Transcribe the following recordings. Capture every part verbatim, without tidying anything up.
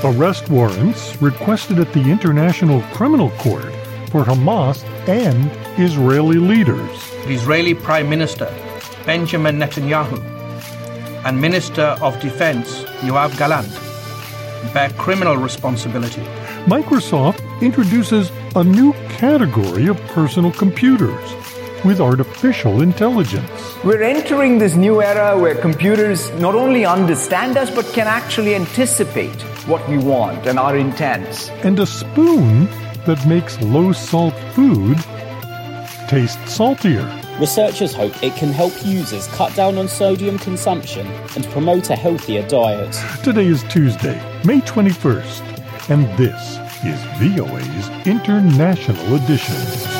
Arrest warrants requested at the International Criminal Court for Hamas and Israeli leaders. Israeli Prime Minister Benjamin Netanyahu and Minister of Defense Yoav Gallant bear criminal responsibility. Microsoft introduces a new category of personal computers with artificial intelligence. We're entering this new era where computers not only understand us, but can actually anticipate what we want and our intents. And a spoon that makes low-salt food taste saltier. Researchers hope it can help users cut down on sodium consumption and promote a healthier diet. Today is Tuesday, May twenty-first, and this is V O A's International Edition.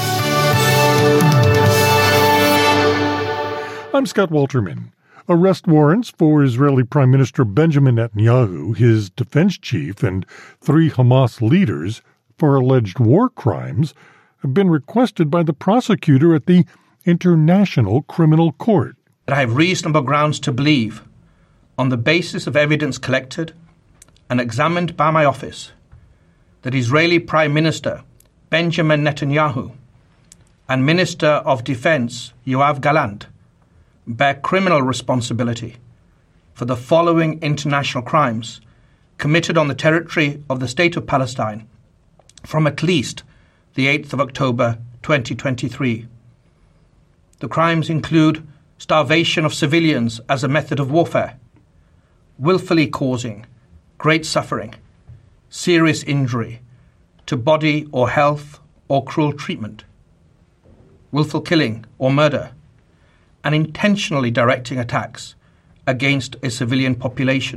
I'm Scott Walterman. Arrest warrants for Israeli Prime Minister Benjamin Netanyahu, his defense chief, and three Hamas leaders for alleged war crimes have been requested by the prosecutor at the International Criminal Court. I have reasonable grounds to believe, on the basis of evidence collected and examined by my office, that Israeli Prime Minister Benjamin Netanyahu and Minister of Defense Yoav Gallant bear criminal responsibility for the following international crimes committed on the territory of the State of Palestine from at least the eighth of October twenty twenty-three. The crimes include starvation of civilians as a method of warfare, willfully causing great suffering, serious injury to body or health or cruel treatment, willful killing or murder, and intentionally directing attacks against a civilian population,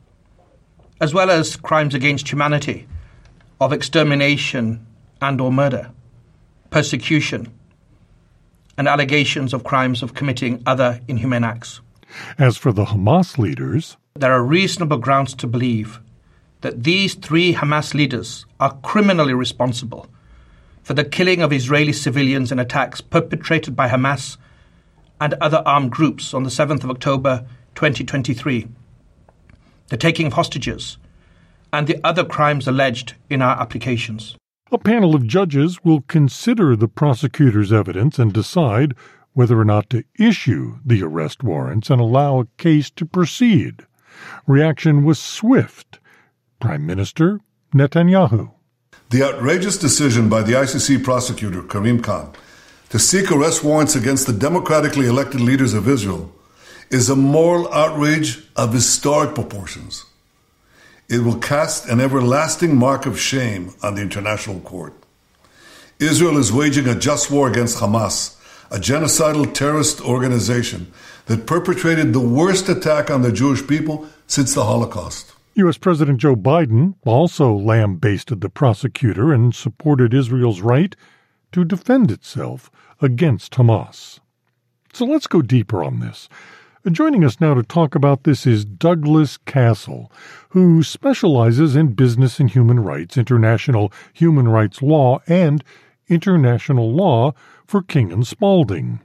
as well as crimes against humanity of extermination and or murder, persecution, and allegations of crimes of committing other inhumane acts. As for the Hamas leaders, there are reasonable grounds to believe that these three Hamas leaders are criminally responsible for the killing of Israeli civilians in attacks perpetrated by Hamas and other armed groups on the seventh of October twenty twenty-three, the taking of hostages, and the other crimes alleged in our applications. A panel of judges will consider the prosecutor's evidence and decide whether or not to issue the arrest warrants and allow a case to proceed. Reaction was swift. Prime Minister Netanyahu. The outrageous decision by the I C C prosecutor, Karim Khan, to seek arrest warrants against the democratically elected leaders of Israel is a moral outrage of historic proportions. It will cast an everlasting mark of shame on the International Court. Israel is waging a just war against Hamas, a genocidal terrorist organization that perpetrated the worst attack on the Jewish people since the Holocaust. U S. President Joe Biden also lambasted the prosecutor and supported Israel's right to defend itself against Hamas. So let's go deeper on this. Joining us now to talk about this is Douglas Castle, who specializes in business and human rights, international human rights law, and international law for King and Spalding.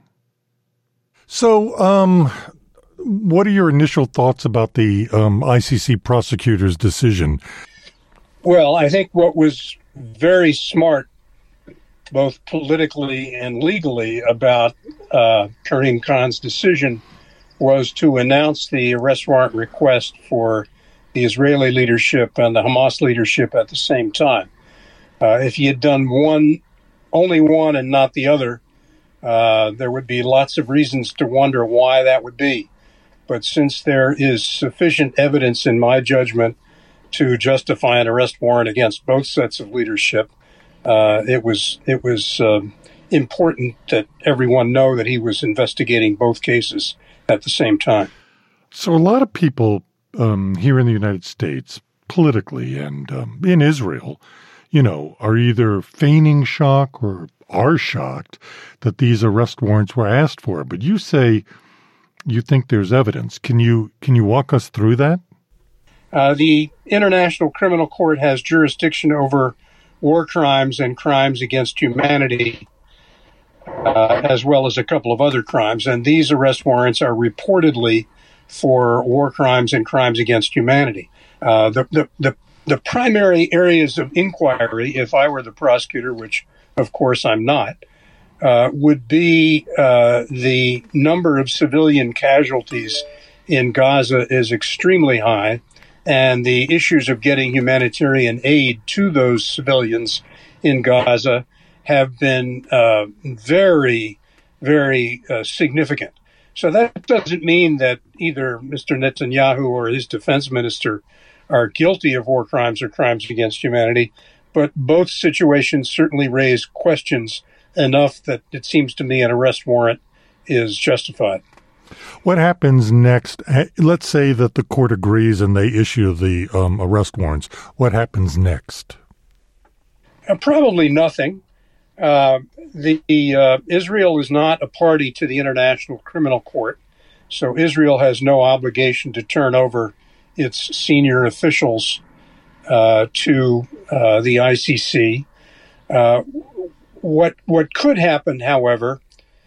So, um, what are your initial thoughts about the um, I C C prosecutor's decision? Well, I think what was very smart, both politically and legally, about uh, Karim Khan's decision was to announce the arrest warrant request for the Israeli leadership and the Hamas leadership at the same time. Uh, if he had done one, only one and not the other, uh, there would be lots of reasons to wonder why that would be. But since there is sufficient evidence, in my judgment, to justify an arrest warrant against both sets of leadership, uh, it was it was uh, important that everyone know that he was investigating both cases at the same time. So a lot of people um, here in the United States, politically and um, in Israel, you know, are either feigning shock or are shocked that these arrest warrants were asked for. But you say you think there's evidence. Can you can you walk us through that? Uh, the International Criminal Court has jurisdiction over war crimes and crimes against humanity, Uh, as well as a couple of other crimes. And these arrest warrants are reportedly for war crimes and crimes against humanity. Uh, the, the, the, the primary areas of inquiry, if I were the prosecutor, which of course I'm not, uh, would be uh, the number of civilian casualties in Gaza is extremely high, and the issues of getting humanitarian aid to those civilians in Gaza have been uh, very, very uh, significant. So that doesn't mean that either Mister Netanyahu or his defense minister are guilty of war crimes or crimes against humanity, but both situations certainly raise questions enough that it seems to me an arrest warrant is justified. What happens next? Let's say that the court agrees and they issue the um, arrest warrants. What happens next? Uh, probably nothing. Uh, the uh, Israel is not a party to the International Criminal Court, so Israel has no obligation to turn over its senior officials uh, to uh, the I C C. Uh, what what could happen, however,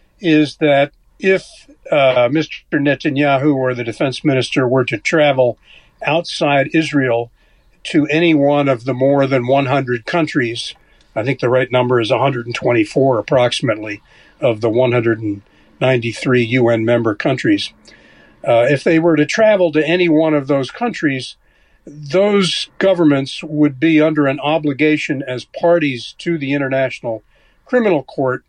is that if uh, Mister Netanyahu or the defense minister were to travel outside Israel to any one of the more than one hundred countries, I think the right number is one hundred twenty-four approximately of the one hundred ninety-three U N member countries. Uh, if they were to travel to any one of those countries, those governments would be under an obligation as parties to the International Criminal Court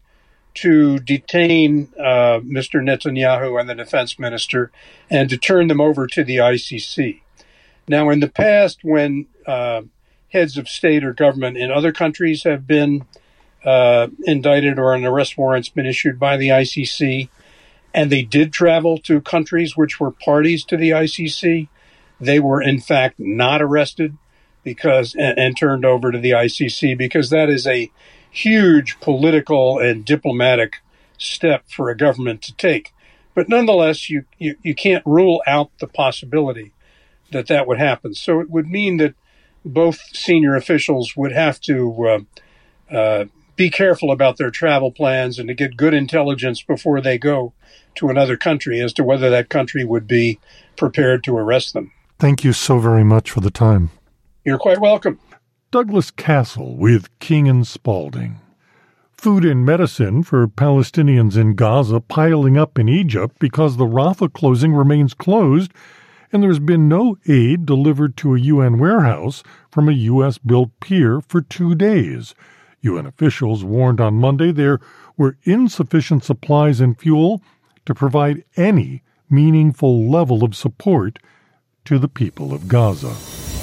to detain uh, Mister Netanyahu and the defense minister and to turn them over to the I C C. Now, in the past, when uh, heads of state or government in other countries have been uh, indicted or an arrest warrant's been issued by the I C C, and they did travel to countries which were parties to the I C C, they were in fact not arrested because and, and turned over to the I C C, because that is a huge political and diplomatic step for a government to take. But nonetheless, you, you, you can't rule out the possibility that that would happen. So it would mean that both senior officials would have to uh, uh, be careful about their travel plans and to get good intelligence before they go to another country as to whether that country would be prepared to arrest them. Thank you so very much for the time. You're quite welcome. Douglas Castle with King and Spalding. Food and medicine for Palestinians in Gaza piling up in Egypt because the Rafah closing remains closed, and there has been no aid delivered to a U N warehouse from a U S-built pier for two days. U N officials warned on Monday there were insufficient supplies and fuel to provide any meaningful level of support to the people of Gaza.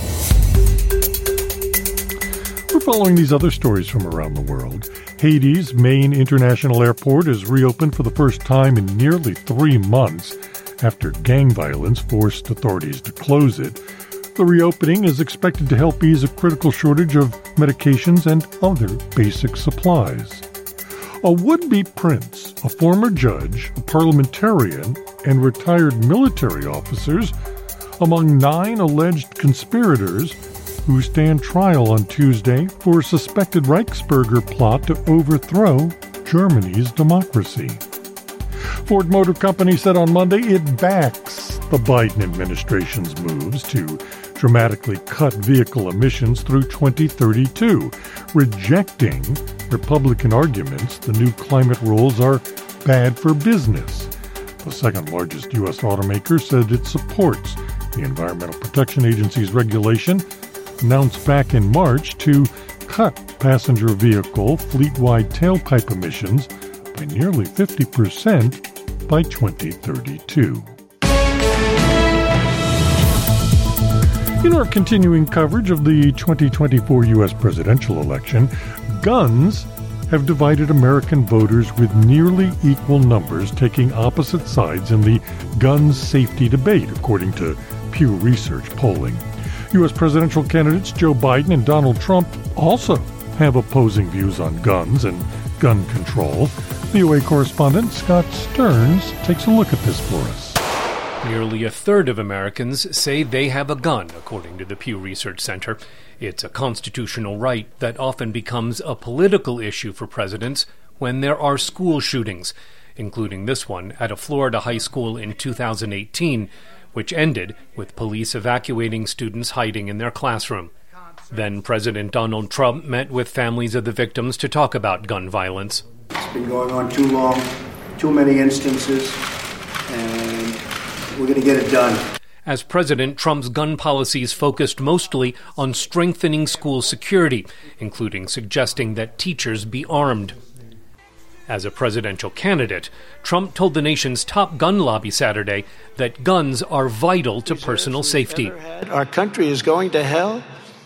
We're following these other stories from around the world. Haiti's main international airport is reopened for the first time in nearly three months after gang violence forced authorities to close it. The reopening is expected to help ease a critical shortage of medications and other basic supplies. A would-be prince, a former judge, a parliamentarian, and retired military officers among nine alleged conspirators who stand trial on Tuesday for a suspected Reichsbürger plot to overthrow Germany's democracy. Ford Motor Company said on Monday it backs the Biden administration's moves to dramatically cut vehicle emissions through twenty thirty-two, rejecting Republican arguments the new climate rules are bad for business. The second-largest U S automaker said it supports the Environmental Protection Agency's regulation announced back in March to cut passenger vehicle fleet-wide tailpipe emissions by nearly fifty percent by twenty thirty-two. In our continuing coverage of the twenty twenty-four U S presidential election, guns have divided American voters with nearly equal numbers taking opposite sides in the gun safety debate, according to Pew Research polling. U S presidential candidates Joe Biden and Donald Trump also have opposing views on guns and gun control. V O A correspondent Scott Stearns takes a look at this for us. Nearly a third of Americans say they have a gun, according to the Pew Research Center. It's a constitutional right that often becomes a political issue for presidents when there are school shootings, including this one at a Florida high school in two thousand eighteen, which ended with police evacuating students hiding in their classroom. Then President Donald Trump met with families of the victims to talk about gun violence. It's been going on too long, too many instances, and we're going to get it done. As President, Trump's gun policies focused mostly on strengthening school security, including suggesting that teachers be armed. As a presidential candidate, Trump told the nation's top gun lobby Saturday that guns are vital to personal safety. Our country is going to hell.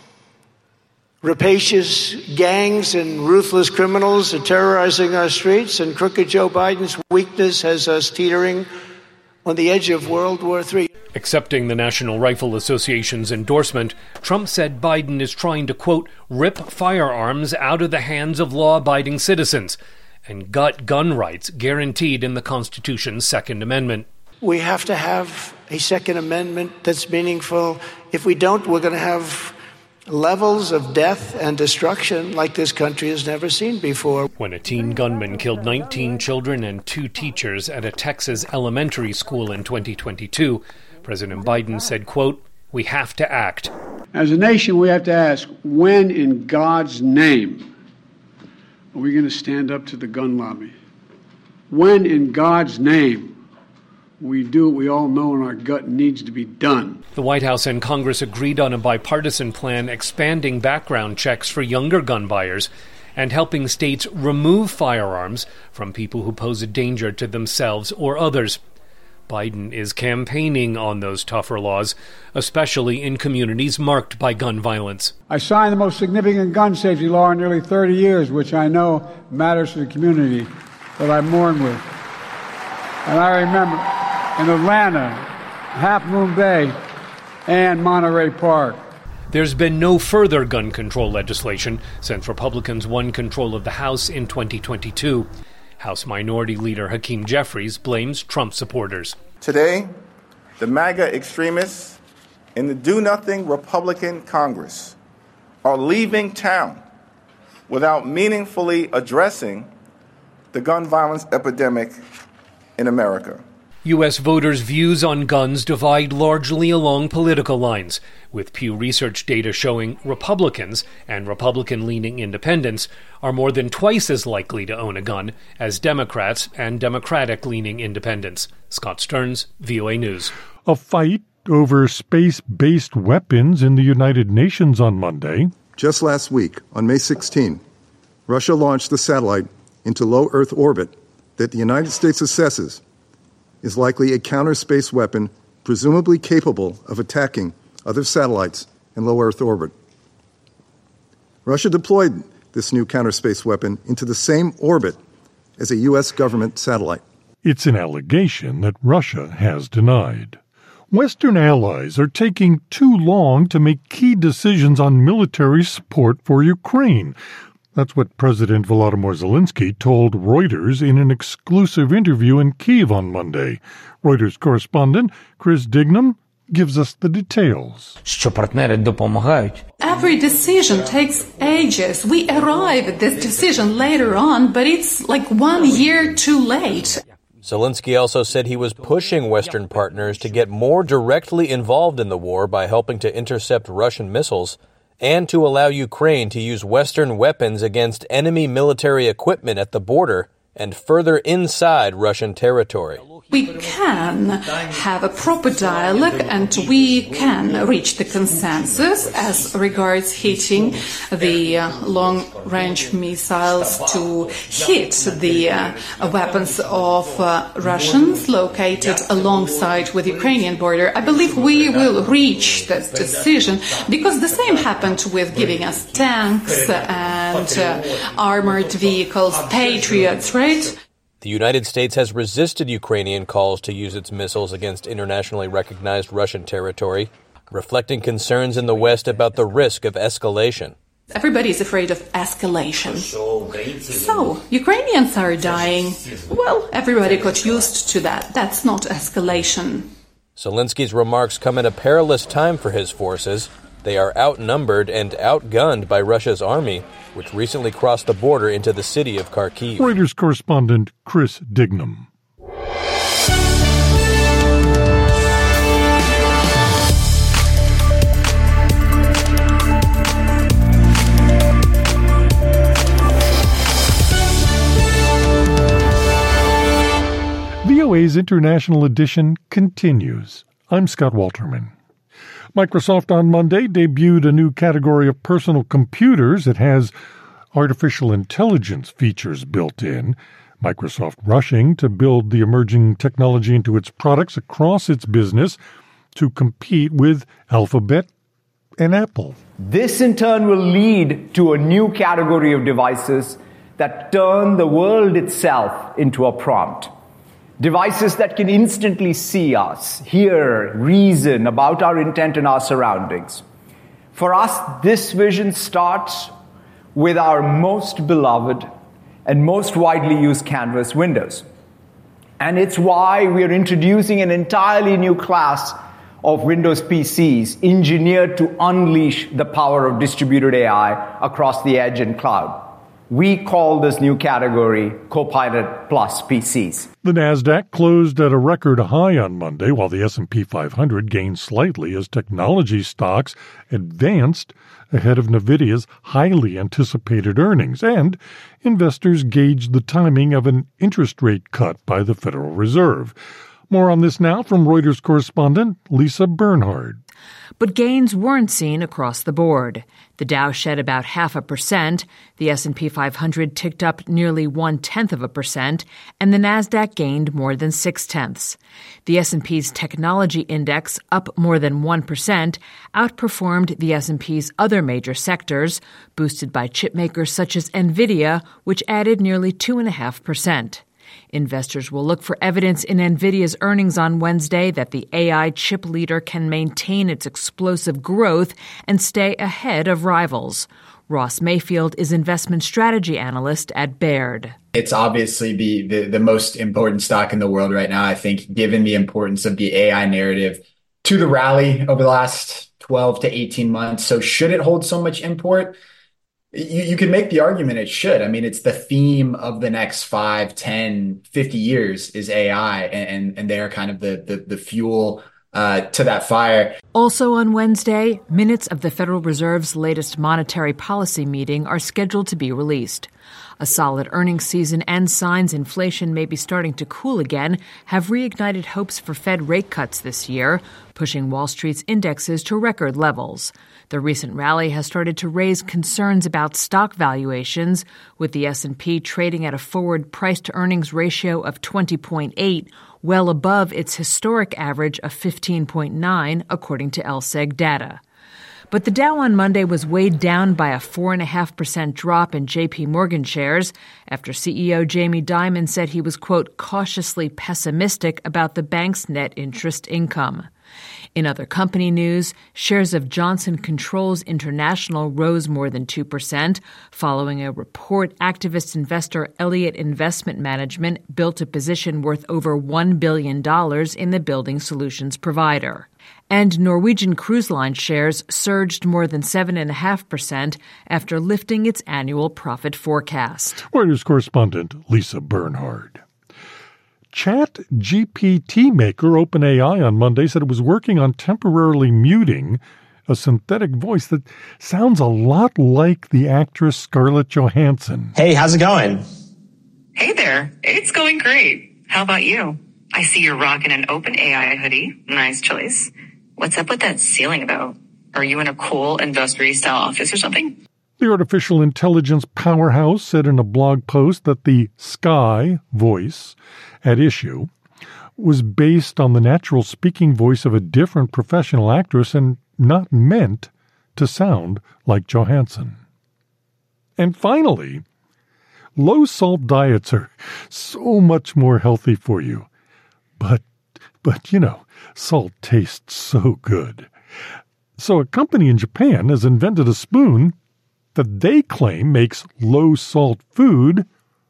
Rapacious gangs and ruthless criminals are terrorizing our streets, and crooked Joe Biden's weakness has us teetering on the edge of World War Three. Accepting the National Rifle Association's endorsement, Trump said Biden is trying to, quote, rip firearms out of the hands of law-abiding citizens and gut gun rights guaranteed in the Constitution's Second Amendment. We have to have a Second Amendment that's meaningful. If we don't, we're going to have levels of death and destruction like this country has never seen before. When a teen gunman killed nineteen children and two teachers at a Texas elementary school in twenty twenty-two, President Biden said, quote, we have to act. As a nation, we have to ask, when in God's name are we going to stand up to the gun lobby? When in God's name we do what we all know in our gut needs to be done? The White House and Congress agreed on a bipartisan plan expanding background checks for younger gun buyers and helping states remove firearms from people who pose a danger to themselves or others. Biden is campaigning on those tougher laws, especially in communities marked by gun violence. I signed the most significant gun safety law in nearly thirty years, which I know matters to the community that I mourn with. And I remember in Atlanta, Half Moon Bay, and Monterey Park. There's been no further gun control legislation since Republicans won control of the House in twenty twenty-two. House Minority Leader Hakeem Jeffries blames Trump supporters. Today, the MAGA extremists in the do-nothing Republican Congress are leaving town without meaningfully addressing the gun violence epidemic in America. U S voters' views on guns divide largely along political lines, with Pew Research data showing Republicans and Republican-leaning independents are more than twice as likely to own a gun as Democrats and Democratic-leaning independents. Scott Stearns, V O A News. A fight over space-based weapons in the United Nations on Monday. Just last week, on May sixteenth, Russia launched a satellite into low Earth orbit that the United States assesses is likely a counter-space weapon presumably capable of attacking other satellites in low Earth orbit. Russia deployed this new counter-space weapon into the same orbit as a U S government satellite. It's an allegation that Russia has denied. Western allies are taking too long to make key decisions on military support for Ukraine. That's what President Volodymyr Zelensky told Reuters in an exclusive interview in Kyiv on Monday. Reuters correspondent Chris Dignam gives us the details. Every decision takes ages. We arrive at this decision later on, but it's like one year too late. Zelensky also said he was pushing Western partners to get more directly involved in the war by helping to intercept Russian missiles and to allow Ukraine to use Western weapons against enemy military equipment at the border and further inside Russian territory. We can have a proper dialogue and we can reach the consensus as regards hitting the uh, long-range missiles to hit the uh, weapons of uh, Russians located alongside with Ukrainian border. I believe we will reach that decision because the same happened with giving us tanks and uh, armored vehicles, Patriots, right? The United States has resisted Ukrainian calls to use its missiles against internationally recognized Russian territory, reflecting concerns in the West about the risk of escalation. Everybody is afraid of escalation. So, Ukrainians are dying. Well, everybody got used to that. That's not escalation. Zelensky's remarks come at a perilous time for his forces. They are outnumbered and outgunned by Russia's army, which recently crossed the border into the city of Kharkiv. Reuters correspondent Chris Dignam. Monday's International Edition continues. I'm Scott Walterman. Microsoft on Monday debuted a new category of personal computers. It has artificial intelligence features built in. Microsoft rushing to build the emerging technology into its products across its business to compete with Alphabet and Apple. This in turn will lead to a new category of devices that turn the world itself into a prompt. Devices that can instantly see us, hear, reason about our intent and our surroundings. For us, this vision starts with our most beloved and most widely used canvas, Windows. And it's why we are introducing an entirely new class of Windows P Cs engineered to unleash the power of distributed A I across the edge and cloud. We call this new category Copilot Plus P Cs. The Nasdaq closed at a record high on Monday, while the S and P five hundred gained slightly as technology stocks advanced ahead of NVIDIA's highly anticipated earnings, and investors gauged the timing of an interest rate cut by the Federal Reserve. More on this now from Reuters correspondent Lisa Bernhard. But gains weren't seen across the board. The Dow shed about half a percent, the S and P five hundred ticked up nearly one-tenth of a percent, and the Nasdaq gained more than six-tenths. The S and P's technology index, up more than one percent, outperformed the S and P's other major sectors, boosted by chipmakers such as NVIDIA, which added nearly two point five percent. Investors will look for evidence in NVIDIA's earnings on Wednesday that the A I chip leader can maintain its explosive growth and stay ahead of rivals. Ross Mayfield is investment strategy analyst at Baird. It's obviously the, the, the most important stock in the world right now, I think, given the importance of the A I narrative to the rally over the last twelve to eighteen months. So should it hold so much import? You, you could make the argument it should. I mean, it's the theme of the next five, ten, fifty years is A I, and, and they are kind of the, the, the fuel uh, to that fire. Also on Wednesday, minutes of the Federal Reserve's latest monetary policy meeting are scheduled to be released. A solid earnings season and signs inflation may be starting to cool again have reignited hopes for Fed rate cuts this year, pushing Wall Street's indexes to record levels. The recent rally has started to raise concerns about stock valuations, with the S and P trading at a forward price-to-earnings ratio of twenty point eight, well above its historic average of fifteen point nine, according to L S E G data. But the Dow on Monday was weighed down by a four point five percent drop in J P Morgan shares after C E O Jamie Dimon said he was, quote, cautiously pessimistic about the bank's net interest income. In other company news, shares of Johnson Controls International rose more than two percent, following a report activist investor Elliott Investment Management built a position worth over one billion dollars in the building solutions provider. And Norwegian Cruise Line shares surged more than seven point five percent after lifting its annual profit forecast. Reuters correspondent Lisa Bernhard. Chat G P T maker OpenAI on Monday said it was working on temporarily muting a synthetic voice that sounds a lot like the actress Scarlett Johansson. Hey, how's it going? Hey there. It's going great. How about you? I see you're rocking an OpenAI hoodie. Nice choice. What's up with that ceiling, though? Are you in a cool industry-style office or something? The artificial intelligence powerhouse said in a blog post that the Sky voice at issue was based on the natural speaking voice of a different professional actress and not meant to sound like Johansson. And finally, low-salt diets are so much more healthy for you. But, but you know, salt tastes so good. So a company in Japan has invented a spoon that they claim makes low-salt food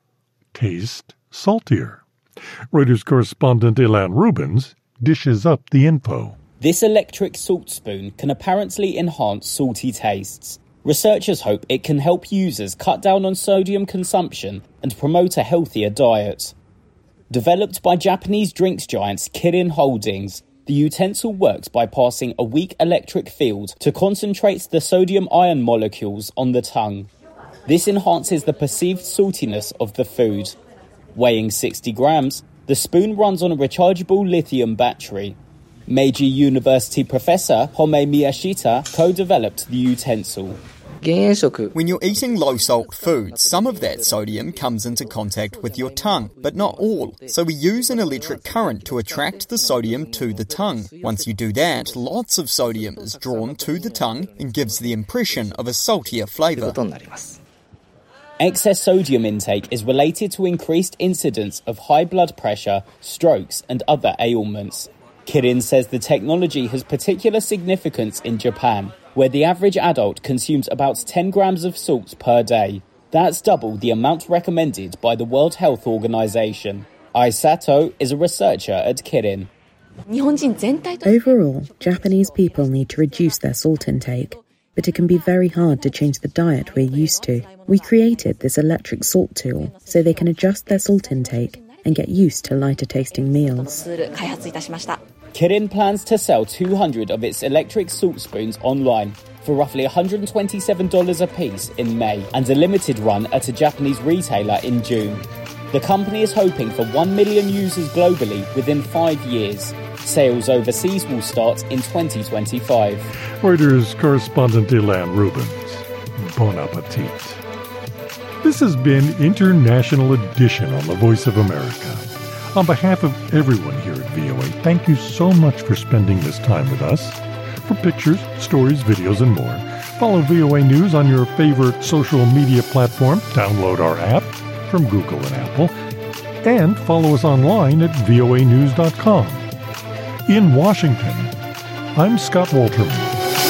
taste saltier. Reuters correspondent Ilan Rubens dishes up the info. This electric salt spoon can apparently enhance salty tastes. Researchers hope it can help users cut down on sodium consumption and promote a healthier diet. Developed by Japanese drinks giants Kirin Holdings, the utensil works by passing a weak electric field to concentrate the sodium ion molecules on the tongue. This enhances the perceived saltiness of the food. Weighing sixty grams, The spoon runs on a rechargeable lithium battery. Meiji University professor Home Miyashita co-developed the utensil. When you're eating low-salt food, some of that sodium comes into contact with your tongue, but not all. So we use an electric current to attract the sodium to the tongue. Once you do that, lots of sodium is drawn to the tongue and gives the impression of a saltier flavour. Excess sodium intake is related to increased incidence of high blood pressure, strokes, and other ailments. Kirin says the technology has particular significance in Japan, where the average adult consumes about ten grams of salt per day. That's double the amount recommended by the World Health Organization. Ai Sato is a researcher at Kirin. Overall, Japanese people need to reduce their salt intake, but it can be very hard to change the diet we're used to. We created this electric salt tool so they can adjust their salt intake and get used to lighter tasting meals. Kirin plans to sell two hundred of its electric salt spoons online for roughly one hundred twenty-seven dollars a piece in May and a limited run at a Japanese retailer in June. The company is hoping for one million users globally within five years. Sales overseas will start in twenty twenty-five. Reuters correspondent Ilan Rubens. Bon appetit. This has been International Edition on the Voice of America. On behalf of everyone here at V O A, thank you so much for spending this time with us. For pictures, stories, videos, and more, follow V O A News on your favorite social media platform, download our app from Google and Apple, and follow us online at V O A news dot com. In Washington, I'm Scott Walterman.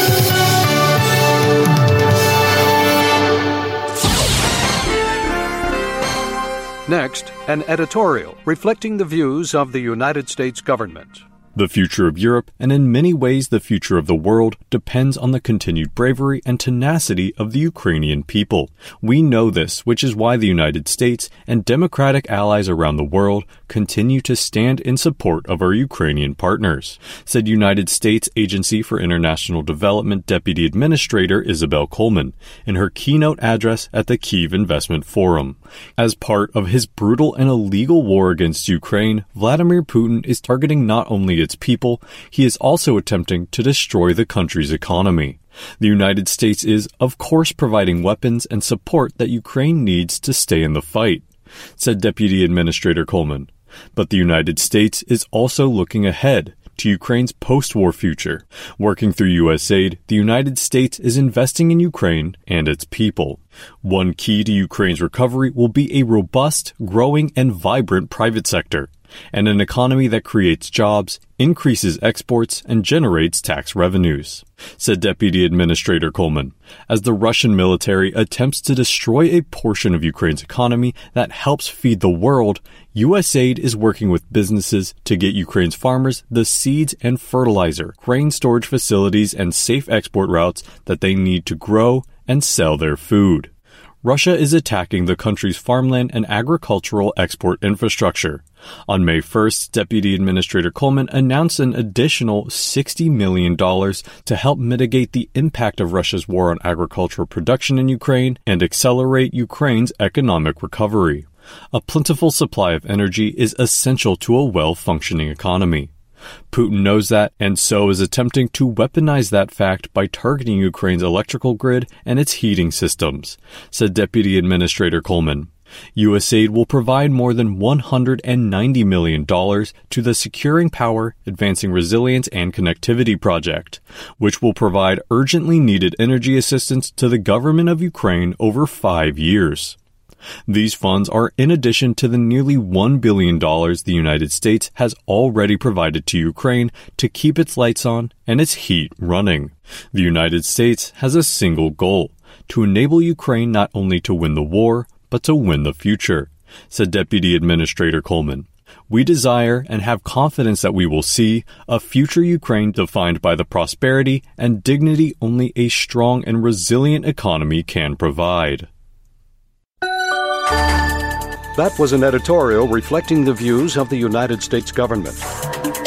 Next, an editorial reflecting the views of the United States government. The future of Europe, and in many ways the future of the world, depends on the continued bravery and tenacity of the Ukrainian people. We know this, which is why the United States and democratic allies around the world continue to stand in support of our Ukrainian partners, said United States Agency for International Development Deputy Administrator Isabel Coleman in her keynote address at the Kyiv Investment Forum. As part of his brutal and illegal war against Ukraine, Vladimir Putin is targeting not only its people, he is also attempting to destroy the country's economy. The United States is, of course, providing weapons and support that Ukraine needs to stay in the fight, said Deputy Administrator Coleman. But the United States is also looking ahead to Ukraine's post-war future. Working through U S aid, the United States is investing in Ukraine and its people. One key to Ukraine's recovery will be a robust, growing, and vibrant private sector, and an economy that creates jobs, increases exports, and generates tax revenues, said Deputy Administrator Coleman, as the Russian military attempts to destroy a portion of Ukraine's economy that helps feed the world. U S aid is working with businesses to get Ukraine's farmers the seeds and fertilizer, grain storage facilities, and safe export routes that they need to grow and sell their food. Russia is attacking the country's farmland and agricultural export infrastructure. On May first, Deputy Administrator Coleman announced an additional sixty million dollars to help mitigate the impact of Russia's war on agricultural production in Ukraine and accelerate Ukraine's economic recovery. A plentiful supply of energy is essential to a well-functioning economy. Putin knows that, and so is attempting to weaponize that fact by targeting Ukraine's electrical grid and its heating systems, said Deputy Administrator Coleman. U S aid will provide more than one hundred ninety million dollars to the Securing Power, Advancing Resilience and Connectivity project, which will provide urgently needed energy assistance to the government of Ukraine over five years. These funds are in addition to the nearly one billion dollars the United States has already provided to Ukraine to keep its lights on and its heat running. The United States has a single goal: to enable Ukraine not only to win the war, but to win the future, said Deputy Administrator Coleman. We desire and have confidence that we will see a future Ukraine defined by the prosperity and dignity only a strong and resilient economy can provide. That was an editorial reflecting the views of the United States government.